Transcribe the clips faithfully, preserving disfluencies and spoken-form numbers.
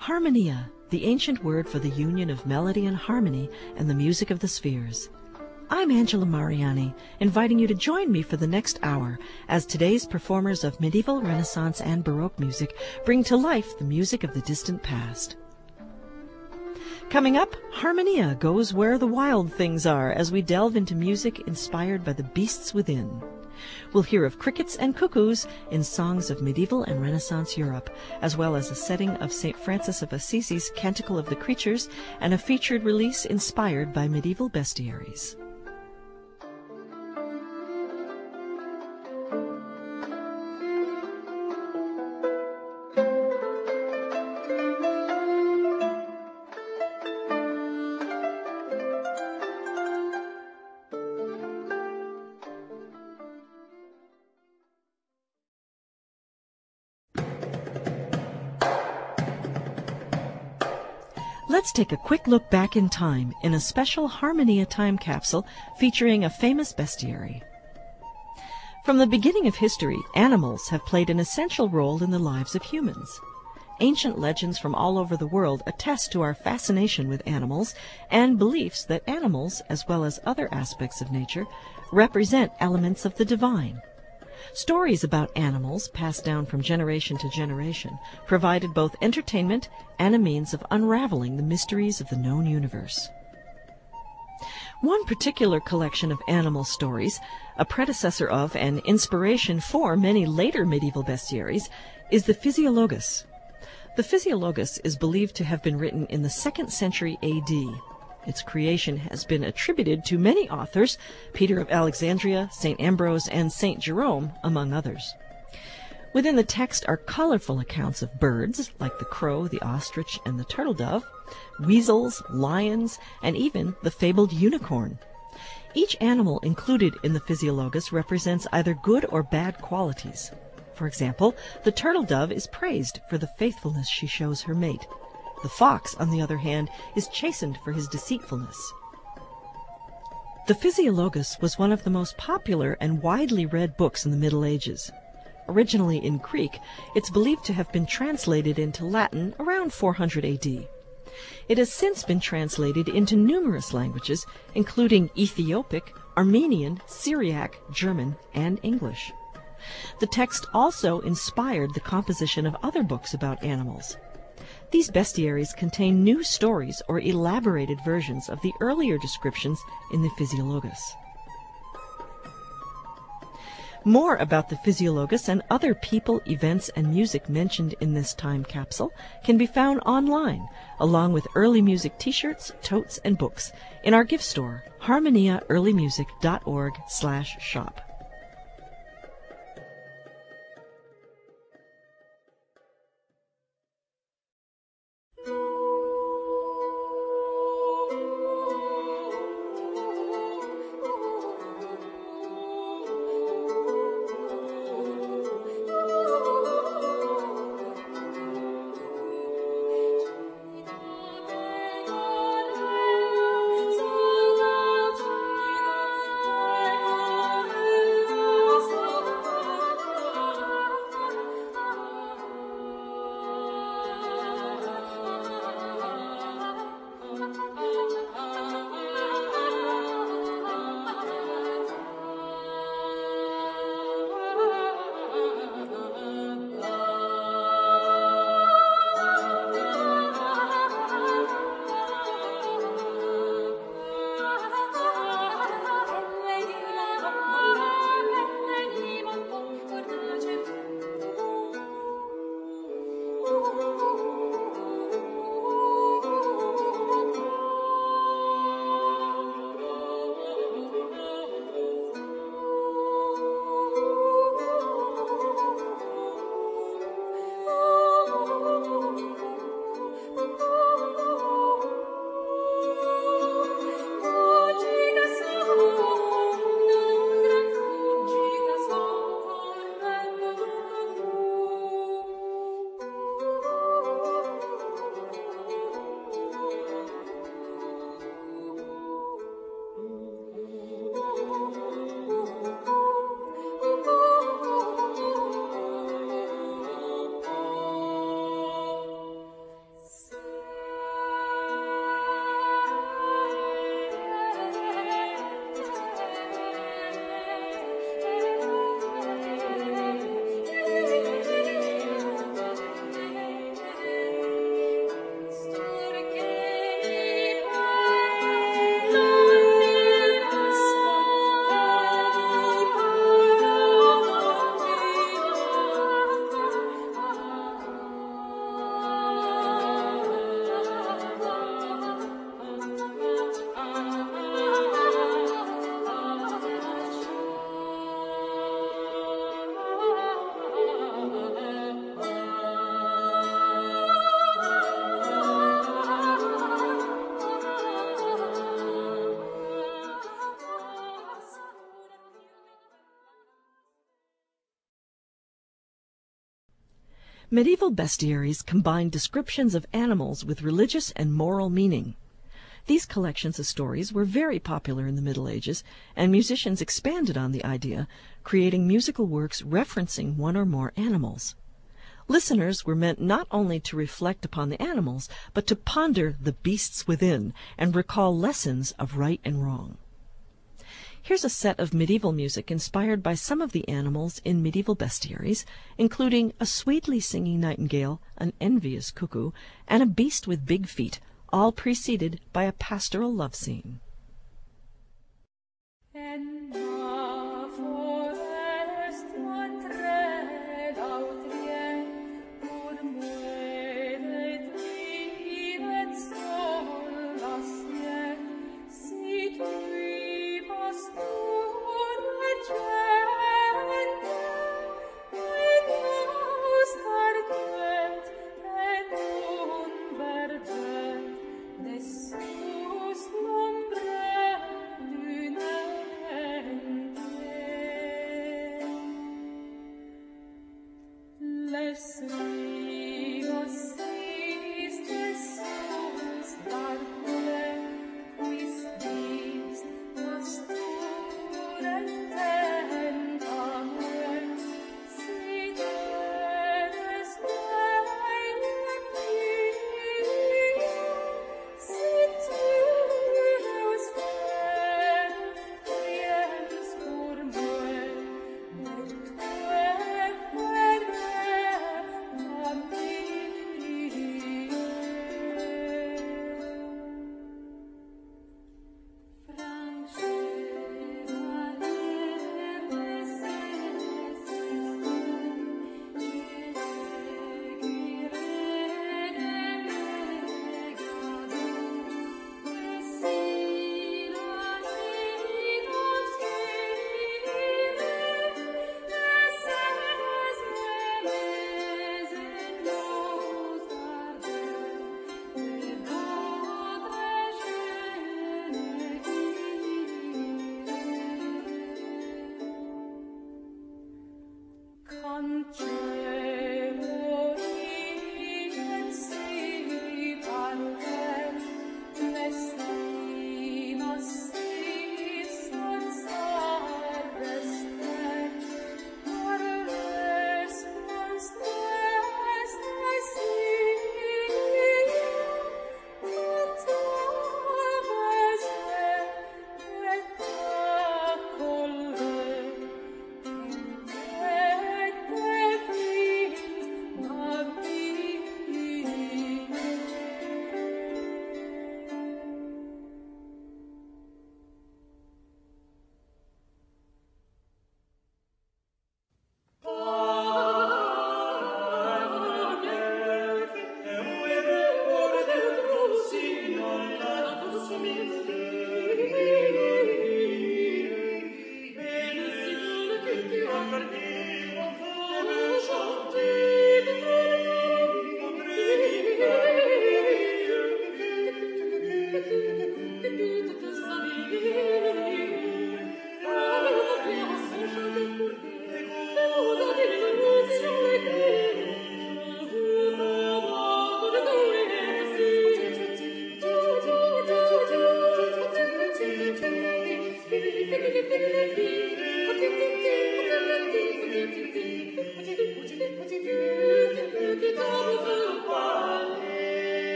Harmonia, the ancient word for the union of melody and harmony and the music of the spheres. I'm Angela Mariani, inviting you to join me for the next hour as today's performers of medieval, Renaissance, and Baroque music bring to life the music of the distant past. Coming up, Harmonia goes where the wild things are as we delve into music inspired by the beasts within. We'll hear of crickets and cuckoos in songs of medieval and Renaissance Europe, as well as a setting of Saint Francis of Assisi's Canticle of the Creatures and a featured release inspired by medieval bestiaries. Let's take a quick look back in time in a special Harmonia time capsule featuring a famous bestiary. From the beginning of history, animals have played an essential role in the lives of humans. Ancient legends from all over the world attest to our fascination with animals and beliefs that animals, as well as other aspects of nature, represent elements of the divine. Stories about animals, passed down from generation to generation, provided both entertainment and a means of unraveling the mysteries of the known universe. One particular collection of animal stories, a predecessor of and inspiration for many later medieval bestiaries, is the Physiologus. The Physiologus is believed to have been written in the second century A D. Its creation has been attributed to many authors, Peter of Alexandria, Saint Ambrose, and Saint Jerome, among others. Within the text are colorful accounts of birds, like the crow, the ostrich, and the turtle dove, weasels, lions, and even the fabled unicorn. Each animal included in the Physiologus represents either good or bad qualities. For example, the turtle dove is praised for the faithfulness she shows her mate. The fox, on the other hand, is chastened for his deceitfulness. The Physiologus was one of the most popular and widely read books in the Middle Ages. Originally in Greek, it's believed to have been translated into Latin around four hundred A D. It has since been translated into numerous languages, including Ethiopic, Armenian, Syriac, German, and English. The text also inspired the composition of other books about animals. These bestiaries contain new stories or elaborated versions of the earlier descriptions in the Physiologus. More about the Physiologus and other people, events, and music mentioned in this time capsule can be found online, along with early music t-shirts, totes, and books in our gift store, harmonia early music dot org slash shop. Medieval bestiaries combined descriptions of animals with religious and moral meaning. These collections of stories were very popular in the Middle Ages, and musicians expanded on the idea, creating musical works referencing one or more animals. Listeners were meant not only to reflect upon the animals, but to ponder the beasts within and recall lessons of right and wrong. Here's a set of medieval music inspired by some of the animals in medieval bestiaries, including a sweetly singing nightingale, an envious cuckoo, and a beast with big feet, all preceded by a pastoral love scene.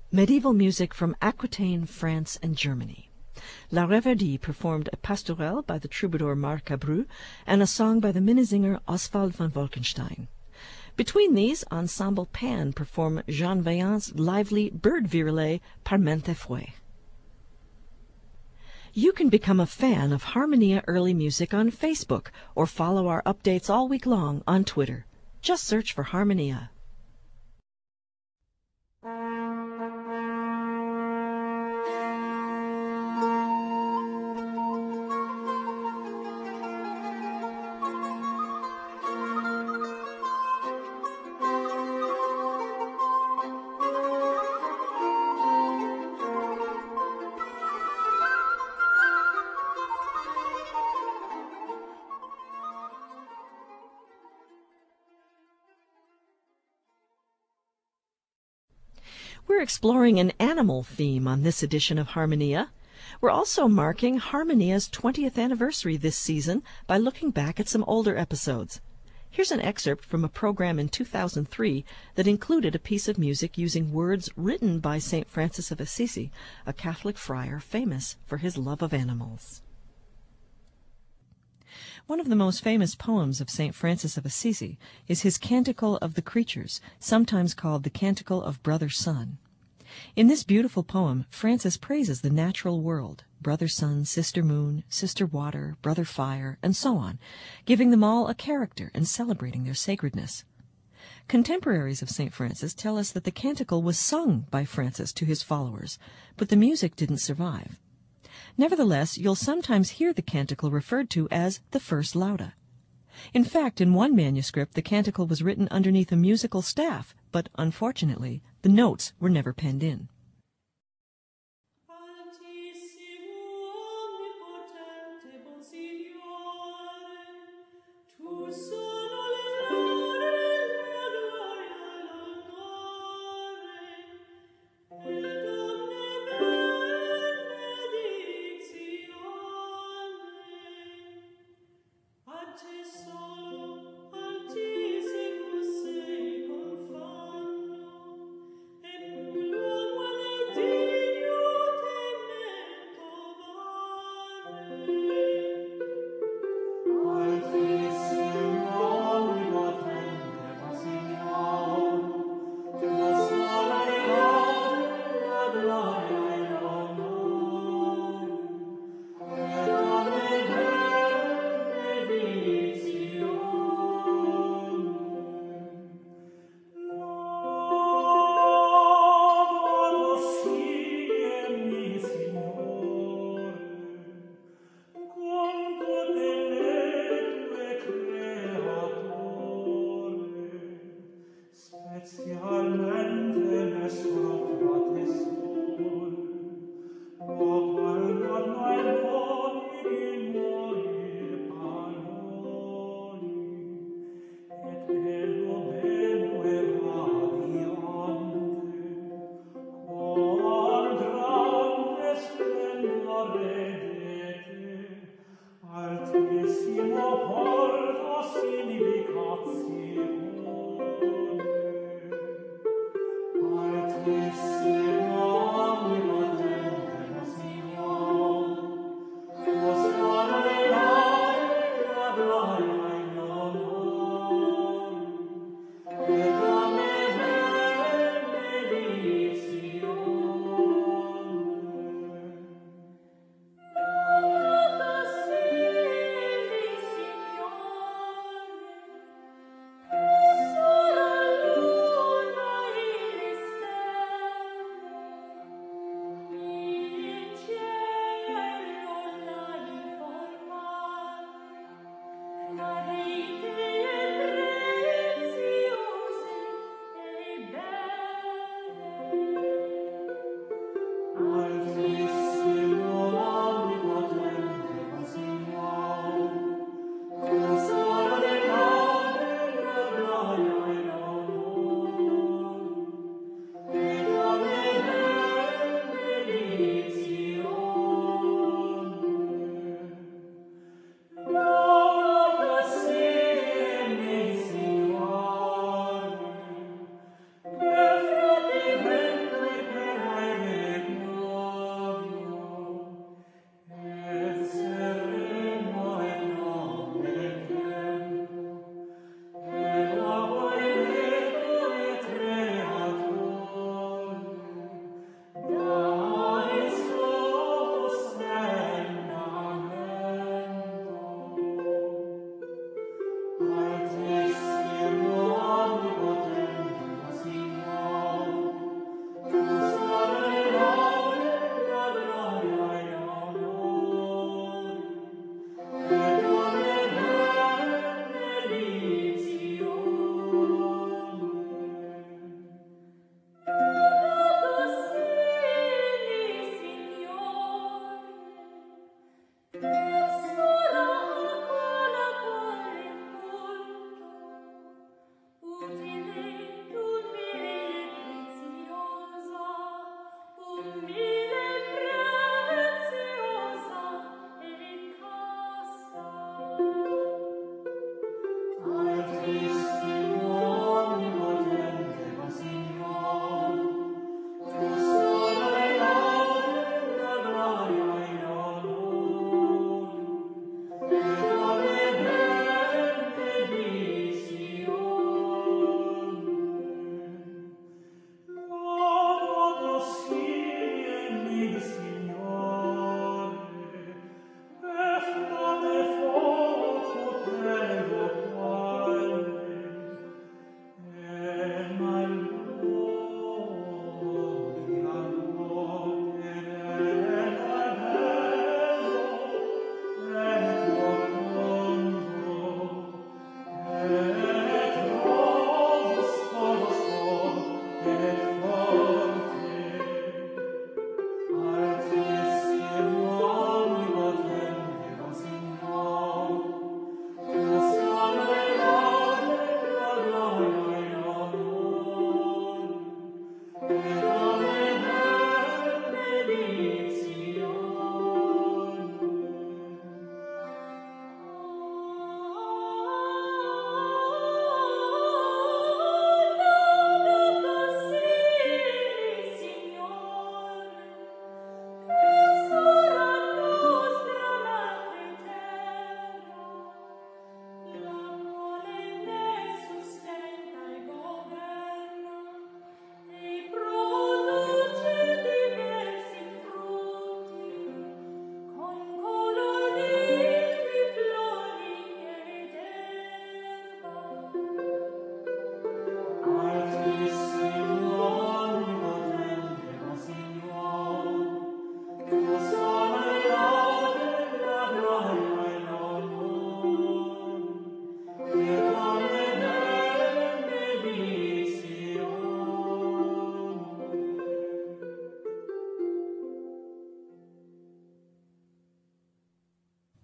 Medieval music from Aquitaine, France, and Germany. La Rêverie performed a pastorelle by the troubadour Marcabru and a song by the Minnesänger Oswald von Wolkenstein. Between these, Ensemble Pan perform Jean Vaillant's lively bird virelai Par maintes fois. You can become a fan of Harmonia Early Music on Facebook or follow our updates all week long on Twitter. Just search for Harmonia. We're exploring an animal theme on this edition of Harmonia. We're also marking Harmonia's twentieth anniversary this season by looking back at some older episodes. Here's an excerpt from a program in two thousand three that included a piece of music using words written by Saint Francis of Assisi, a Catholic friar famous for his love of animals. One of the most famous poems of Saint Francis of Assisi is his Canticle of the Creatures, sometimes called the Canticle of Brother Sun. In this beautiful poem, Francis praises the natural world, brother sun, sister moon, sister water, brother fire, and so on, giving them all a character and celebrating their sacredness. Contemporaries of Saint Francis tell us that the canticle was sung by Francis to his followers, but the music didn't survive. Nevertheless, you'll sometimes hear the canticle referred to as the First Lauda. In fact, in one manuscript, the canticle was written underneath a musical staff, but unfortunately, the notes were never penned in.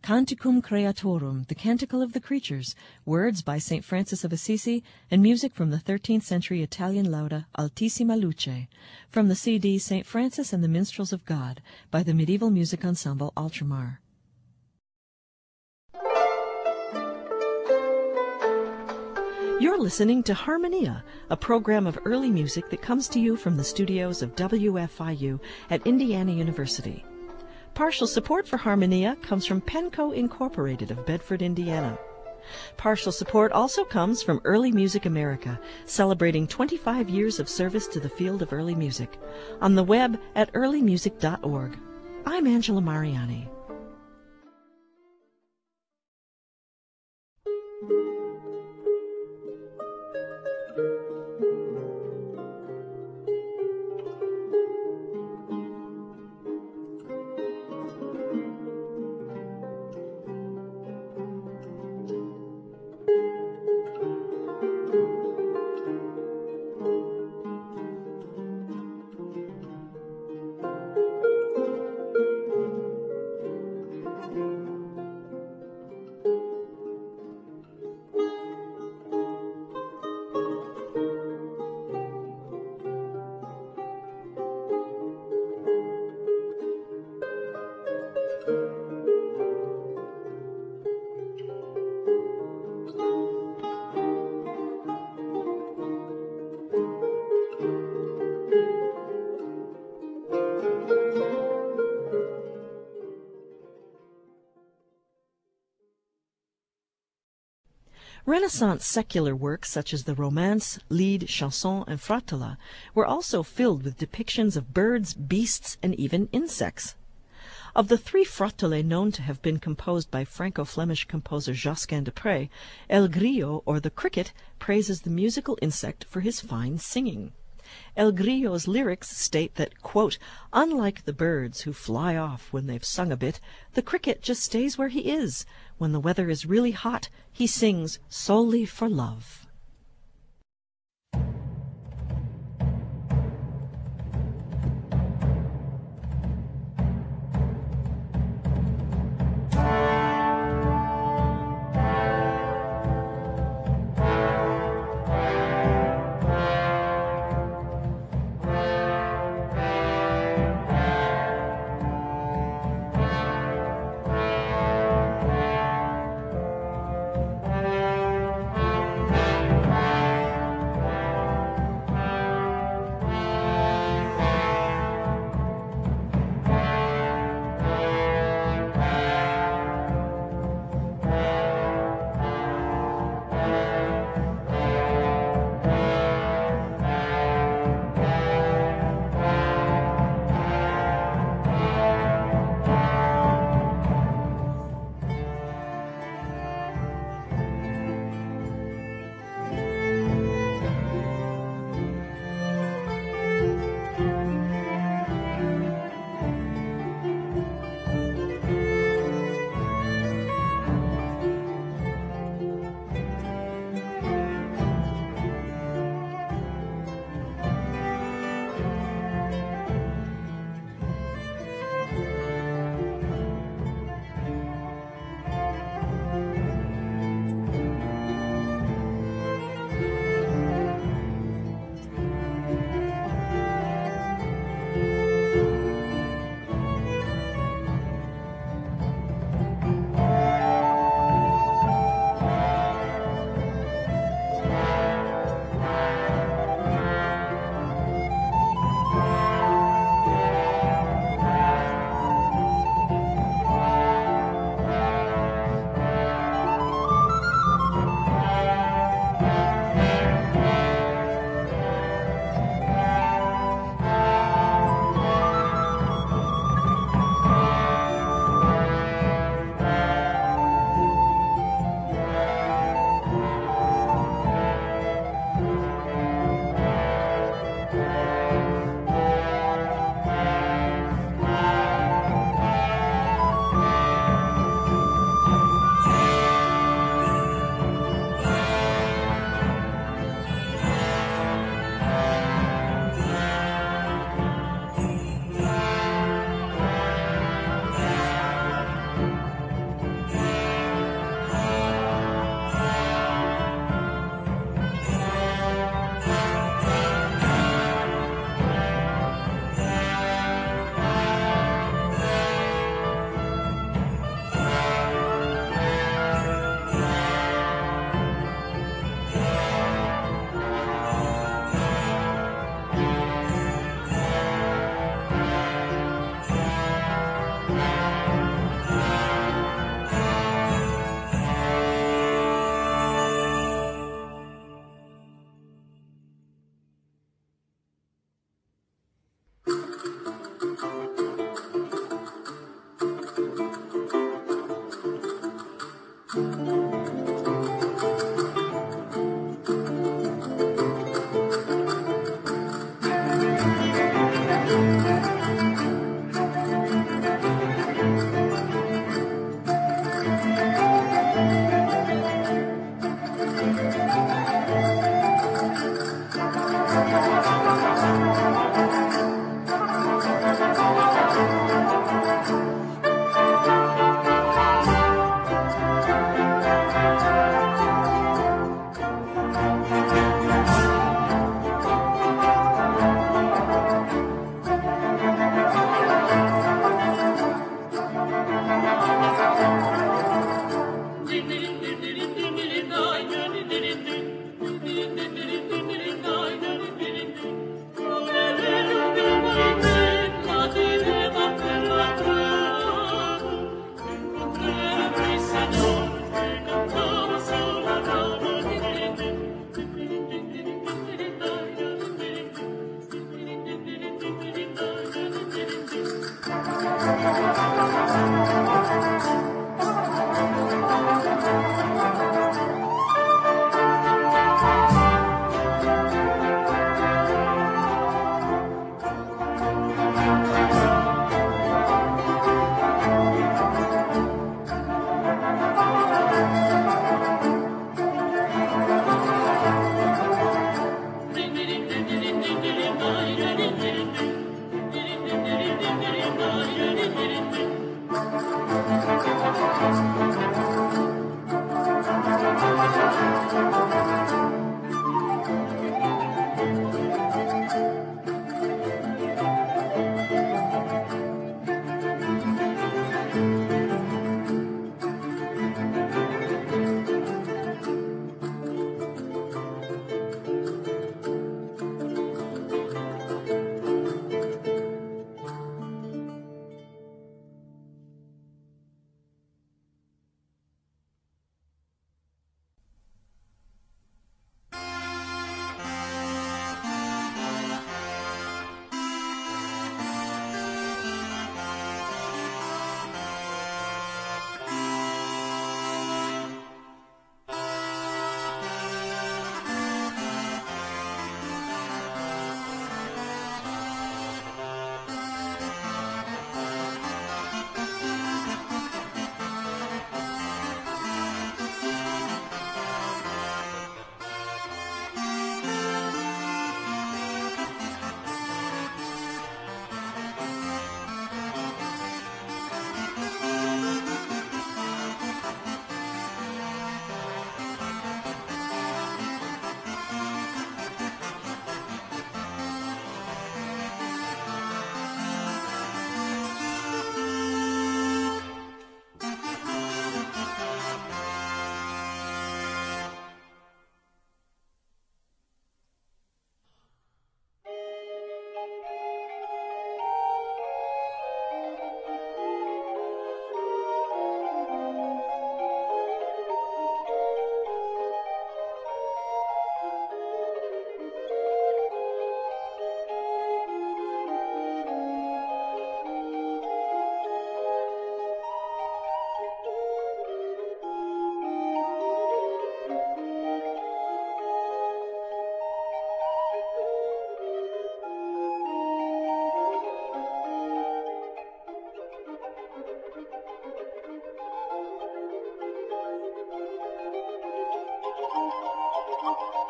Canticum Creatorum, the Canticle of the Creatures, words by Saint Francis of Assisi, and music from the thirteenth century Italian lauda Altissima Luce, from the C D Saint Francis and the Minstrels of God, by the medieval music ensemble Altramar. You're listening to Harmonia, a program of early music that comes to you from the studios of W F I U at Indiana University. Partial support for Harmonia comes from Penco Incorporated of Bedford, Indiana. Partial support also comes from Early Music America, celebrating twenty-five years of service to the field of early music, on the web at early music dot org. I'm Angela Mariani. Renaissance secular works such as the Romance, Lied, Chanson, and Fratella were also filled with depictions of birds, beasts, and even insects. Of the three Fratelle known to have been composed by Franco-Flemish composer Josquin de Prez, El Grillo, or the cricket, praises the musical insect for his fine singing. El Grillo's lyrics state that, quote, unlike the birds who fly off when they've sung a bit, the cricket just stays where he is. When the weather is really hot, he sings solely for love.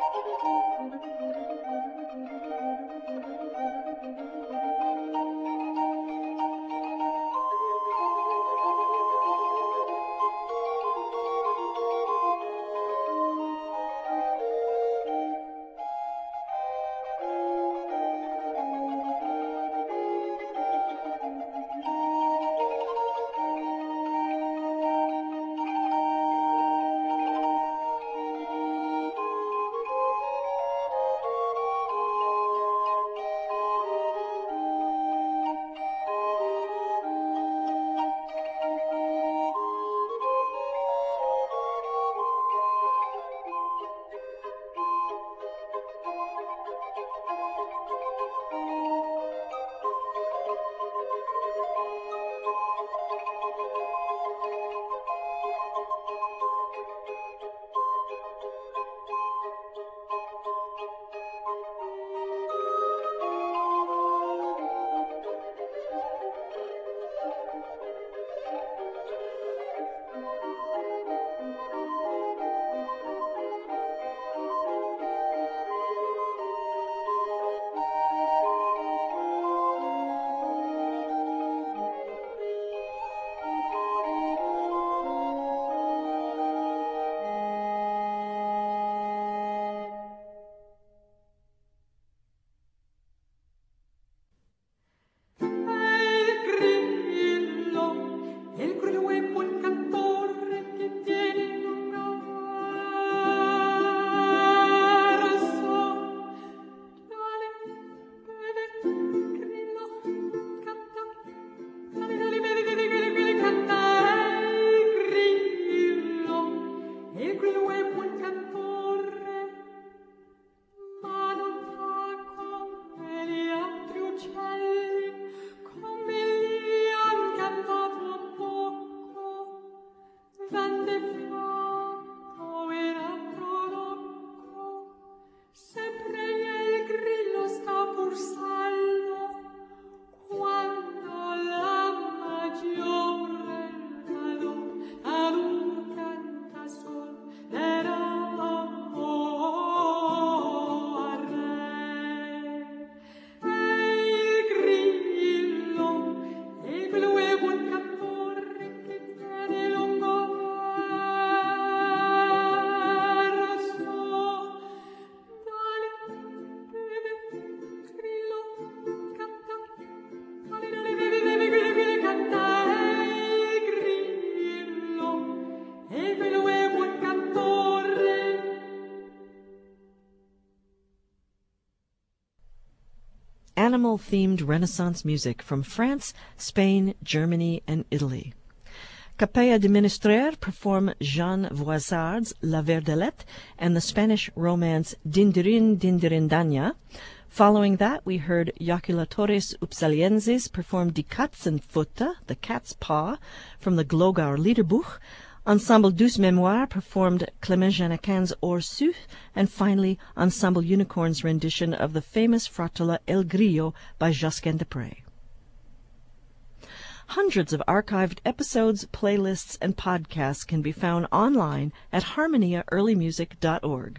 Animal-themed Renaissance music from France, Spain, Germany, and Italy. Capella de Ministère perform Jean Voissard's La Verdelette and the Spanish romance Dindirin Dindirindanya. Following that, we heard Jaculatores Upsalienses perform Die Katzenpfote, the cat's paw, from the Glogauer Liederbuch. Ensemble Douce Mémoire performed Clément Janiaquin's Orsu, and finally Ensemble Unicorn's rendition of the famous frottola El Grillo by Josquin des Prez. Hundreds of archived episodes, playlists, and podcasts can be found online at harmonia early music dot org.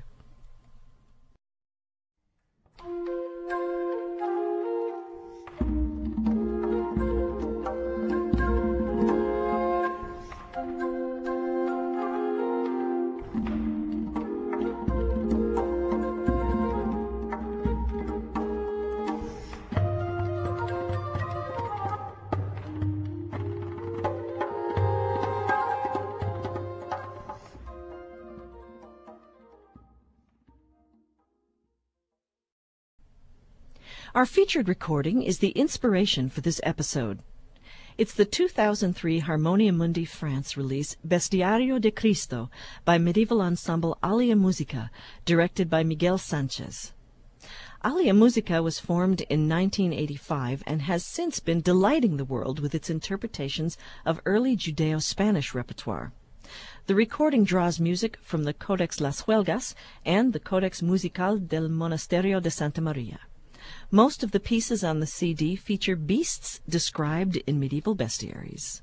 Our featured recording is the inspiration for this episode. It's the two thousand three Harmonia Mundi France release Bestiario de Cristo by medieval ensemble Alia Musica, directed by Miguel Sanchez. Alia Musica was formed in nineteen eighty-five and has since been delighting the world with its interpretations of early Judeo-Spanish repertoire. The recording draws music from the Codex Las Huelgas and the Codex Musical del Monasterio de Santa Maria. Most of the pieces on the C D feature beasts described in medieval bestiaries.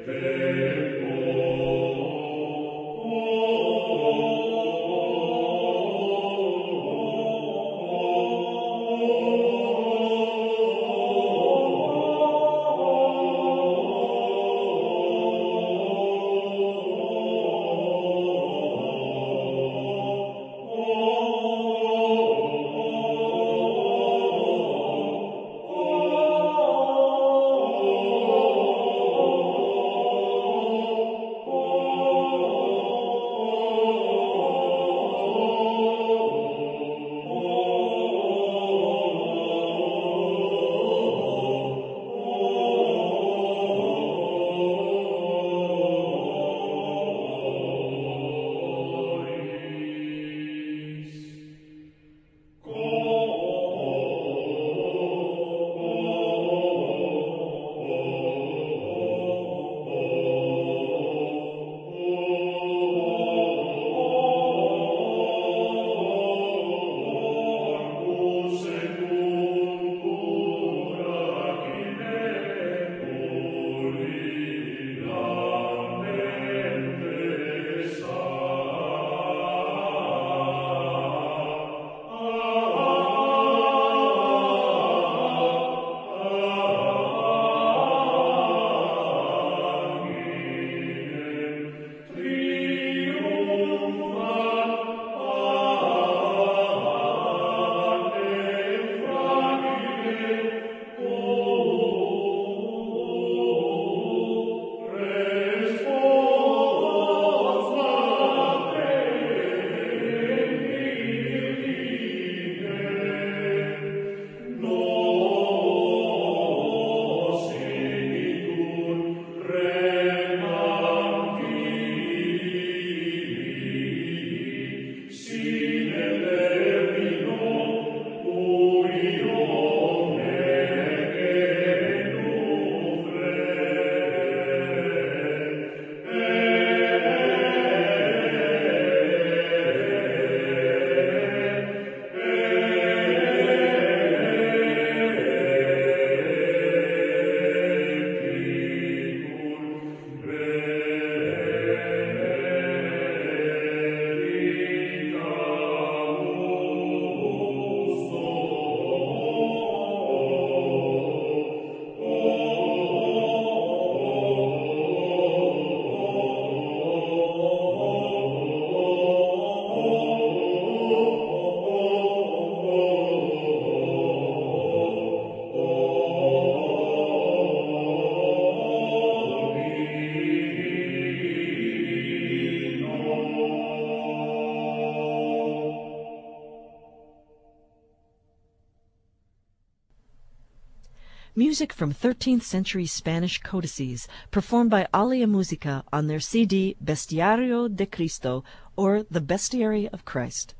Music from thirteenth century Spanish codices performed by Alia Musica on their C D Bestiario de Cristo, or The Bestiary of Christ.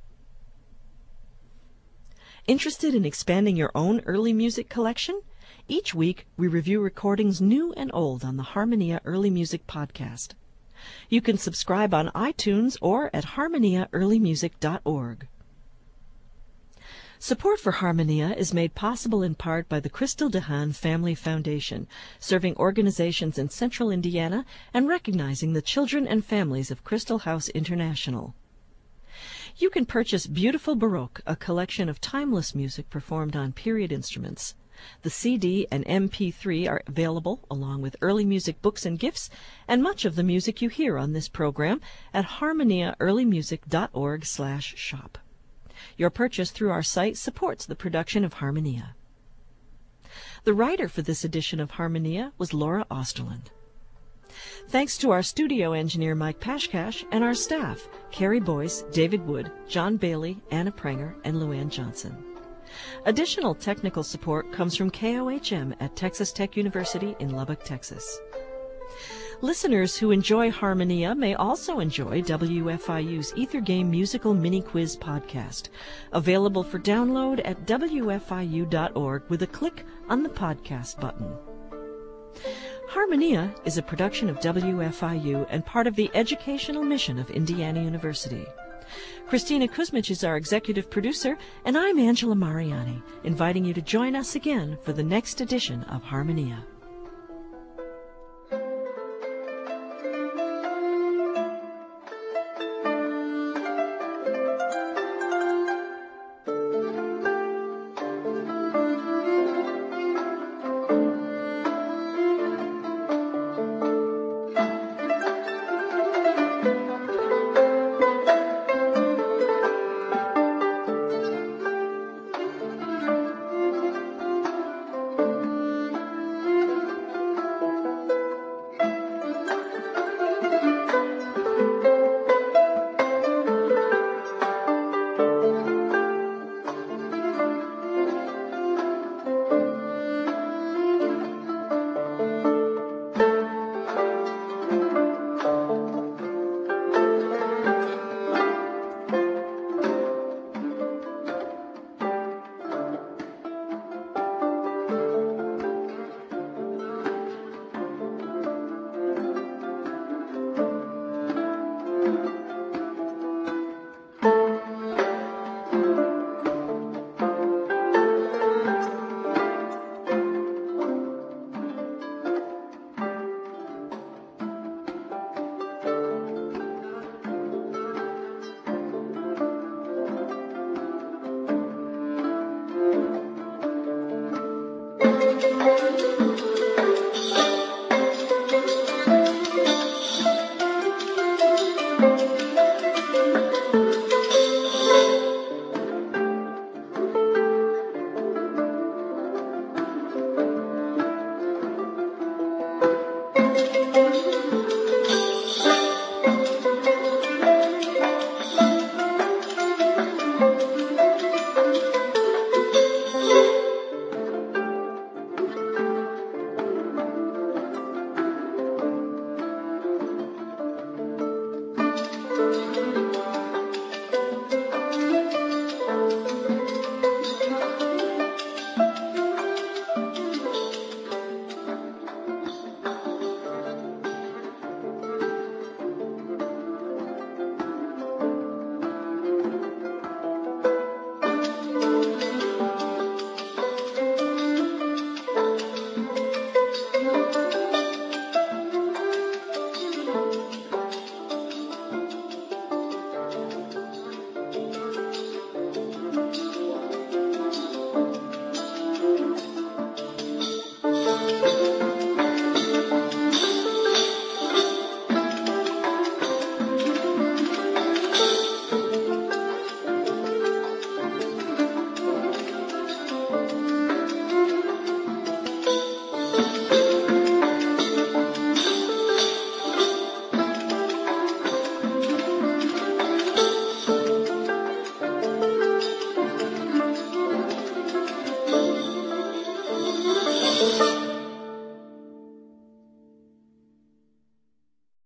Interested in expanding your own early music collection? Each week we review recordings new and old on the Harmonia Early Music podcast. You can subscribe on iTunes or at harmonia early music dot org. Support for Harmonia is made possible in part by the Crystal DeHaan Family Foundation, serving organizations in central Indiana and recognizing the children and families of Crystal House International. You can purchase Beautiful Baroque, a collection of timeless music performed on period instruments. The C D and M P three are available, along with early music books and gifts, and much of the music you hear on this program at harmonia early music dot org slash shop. Your purchase through our site supports the production of Harmonia. The writer for this edition of Harmonia was Laura Osterland. Thanks to our studio engineer Mike Pashkash and our staff, Carrie Boyce, David Wood, John Bailey, Anna Pranger, and Luann Johnson. Additional technical support comes from K O H M at Texas Tech University in Lubbock, Texas. Listeners who enjoy Harmonia may also enjoy W F I U's Ether Game Musical Mini Quiz podcast, available for download at W F I U dot org with a click on the podcast button. Harmonia is a production of W F I U and part of the educational mission of Indiana University. Christina Kuzmich is our executive producer, and I'm Angela Mariani, inviting you to join us again for the next edition of Harmonia.